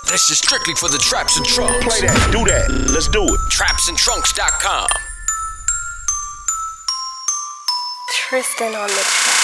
This is strictly for the Traps and Trunks. Play that, do that, let's do it. TrapsandTrunks.com. Tristan on the track.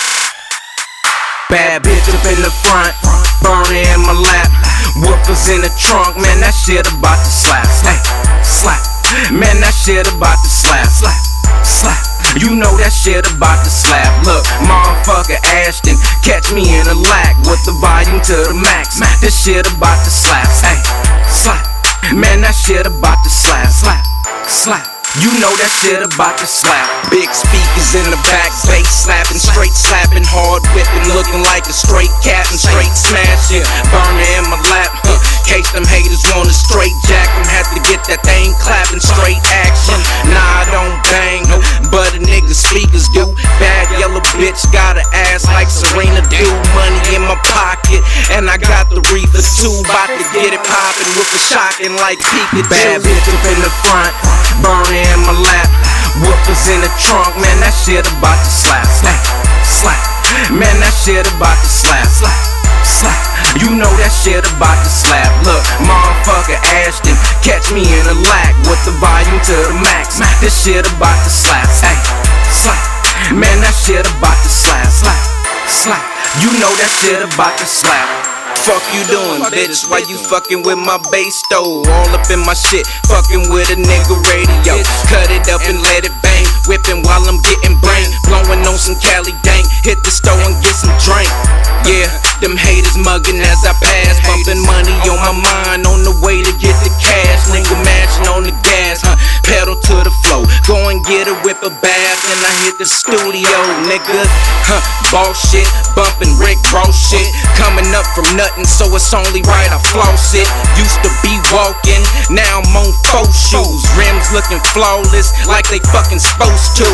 Bad bitch up in the front, burner in my lap, woofers in the trunk, man, that shit about to slap, slap, slap. Man, that shit about to slap, slap, slap. You know that shit about to slap. Look, motherfucker Ashton, catch me in a lack with the volume to the max. This shit about to slap, hey, slap. Man, that shit about to slap, slap, slap. You know that shit about to slap. Big speakers in the back, bass slapping, straight slapping, hard whipping, looking like a straight captain, straight smashing. Burner in my lap, case them haters want a straight jack them, had to get that thing clapping, straight action. Nah, I don't bang, but a nigga speakers do. Bad yellow bitch got an ass like Serena do. Money in my pocket, and I got the reefer too. About to get it poppin' with a shocking like Pikachu. Bad bitch up in the front, burner in my lap, woofers in the trunk, man, that shit about to slap, slap, slap. Man, that shit about to slap, slap, slap. You know that shit about to slap. Look, motherfucker Ashton, catch me in a lack with the volume to the max. This shit about to slap, hey, slap. Man, that shit about to slap, slap, slap. You know that shit about to slap. Fuck you doing, bitch? Why you fucking with my bass stove? All up in my shit, fucking with a nigga radio. Cut it up and let it bang, whipping while I'm getting brain, blowing on some Cali dank. Hit the store and get some drink. Yeah, them haters mugging as I pass, bumping money on my mind, on the way to get the cash. Nigga mashing on the gas, pedal to the flow. Go and get a whip a bath, and I hit the studio, nigga. Boss shit, bumping Rick Ross shit, coming up from nothing, so it's only right I floss it. Used to be walking, now I'm on 4 shoes. Rims looking flawless, like they fucking supposed to.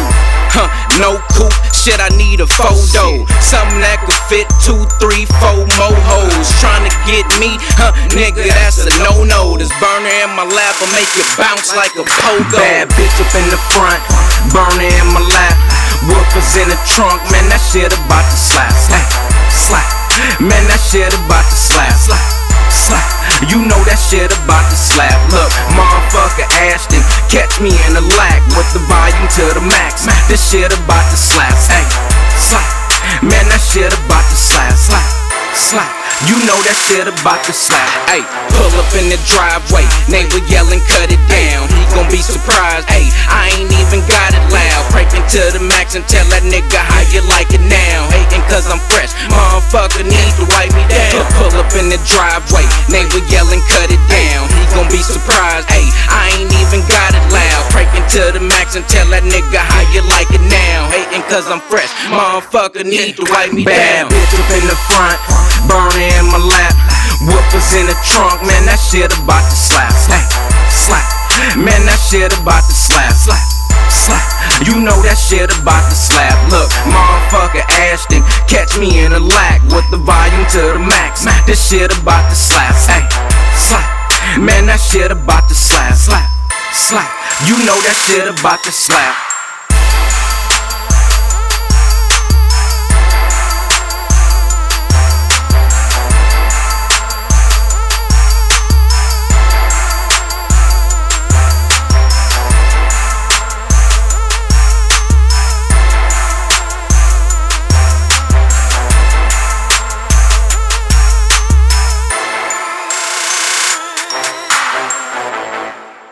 No coupe, shit, I need a photo. Something that could fit 2, 3, 4 more hoes. Trying to get me, nigga, that's a no-no. This burner in my lap will make you bounce like a pogo. Bad bitch up in the front, burner in my lap, woofers in the trunk, man, that shit about to slap, slap, slap. Man, that shit about to slap, slap, slap. You know that shit about to slap. Look, motherfucker Ashton, catch me in a lack with the volume to the max. This shit about to slap, hey, slap. Man, that shit about to slap, slap, slap. You know that shit about to slap. Hey, pull up in the driveway, neighbor yelling, cut it down. He gon' be surprised. Hey, I ain't even got it loud. Cranking to the max and tell that nigga how you like it now. Hating cause I'm fresh, motherfucker need to wipe me down. Pull up in the driveway, neighbor yelling, cut it down. He gon' be surprised. Hey, I ain't even got it loud. Cranking to the max and tell that nigga how you like it now. Hating cause I'm fresh, motherfucker need to wipe me down. Bad bitch up in the front, burner in my lap, woofers in the trunk, man, that shit about to slap, slap, slap. Man, that shit about to slap, slap, slap. You know that shit about to slap. Look, motherfucker Ashton, catch me in a lack with the volume to the max. This shit about to slap, hey, slap. Man, that shit about to slap, slap, slap. You know that shit about to slap.